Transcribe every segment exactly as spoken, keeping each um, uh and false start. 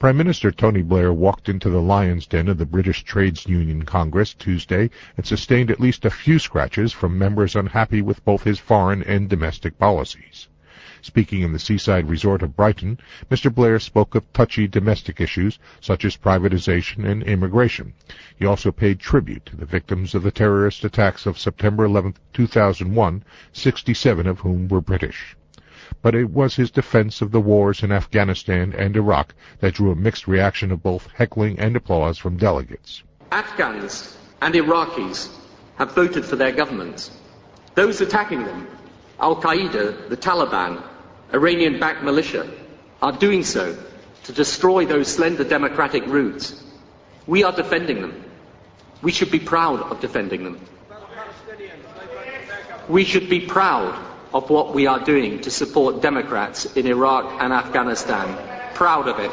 Prime Minister Tony Blair walked into the lion's den of the British Trades Union Congress Tuesday and sustained at least a few scratches from members unhappy with both his foreign and domestic policies. Speaking in the seaside resort of Brighton, Mister Blair spoke of touchy domestic issues such as privatization and immigration. He also paid tribute to the victims of the terrorist attacks of September eleventh, two thousand one, sixty-seven of whom were British. But it was his defense of the wars in Afghanistan and Iraq that drew a mixed reaction of both heckling and applause from delegates. Afghans and Iraqis have voted for their governments. Those attacking them, Al-Qaeda, the Taliban, Iranian-backed militia, are doing so to destroy those slender democratic roots. We are defending them. We should be proud of defending them. We should be proud of what we are doing to support Democrats in Iraq and Afghanistan. Proud of it.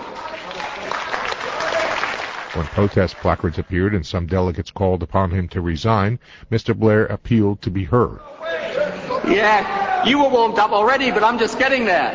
When protest placards appeared and some delegates called upon him to resign, Mister Blair appealed to be heard. Yeah, you were warmed up already, but I'm just getting there.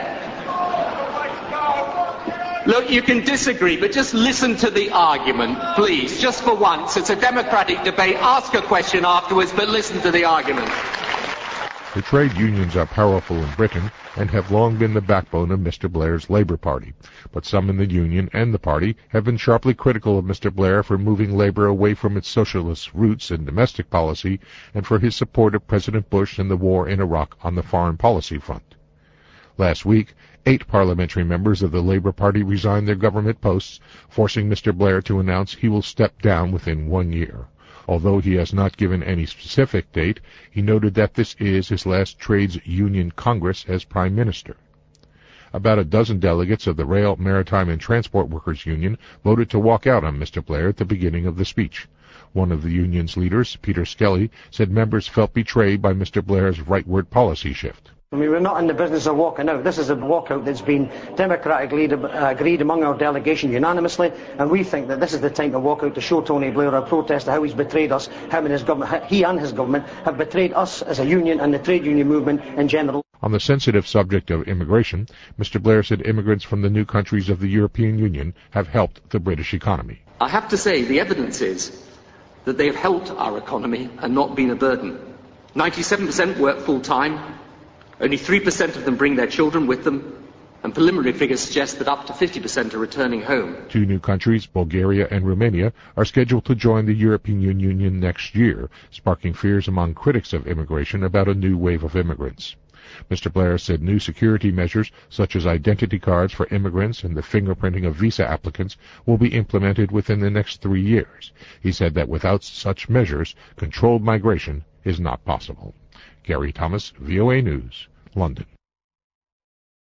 Look, you can disagree, but just listen to the argument, please. Just for once. It's a democratic debate. Ask a question afterwards, but listen to the argument. The trade unions are powerful in Britain and have long been the backbone of Mister Blair's Labour Party. But some in the union and the party have been sharply critical of Mister Blair for moving Labour away from its socialist roots in domestic policy and for his support of President Bush and the war in Iraq on the foreign policy front. Last week, eight parliamentary members of the Labour Party resigned their government posts, forcing Mister Blair to announce he will step down within one year. Although he has not given any specific date, he noted that this is his last trades union Congress as Prime Minister. About a dozen delegates of the Rail, Maritime and Transport Workers Union voted to walk out on Mister Blair at the beginning of the speech. One of the union's leaders, Peter Skelly, said members felt betrayed by Mister Blair's rightward policy shift. I mean, we're not in the business of walking out. This is a walkout that's been democratically agreed among our delegation unanimously, and we think that this is the time to walk out to show Tony Blair our protest of how he's betrayed us, how and his government, he and his government have betrayed us as a union and the trade union movement in general. On the sensitive subject of immigration, Mister Blair said immigrants from the new countries of the European Union have helped the British economy. I have to say the evidence is that they have helped our economy and not been a burden. ninety-seven percent work full-time. Only three percent of them bring their children with them, and preliminary figures suggest that up to fifty percent are returning home. Two new countries, Bulgaria and Romania, are scheduled to join the European Union next year, sparking fears among critics of immigration about a new wave of immigrants. Mister Blair said new security measures, such as identity cards for immigrants and the fingerprinting of visa applicants, will be implemented within the next three years. He said that without such measures, controlled migration is not possible. Gary Thomas, V O A News, London.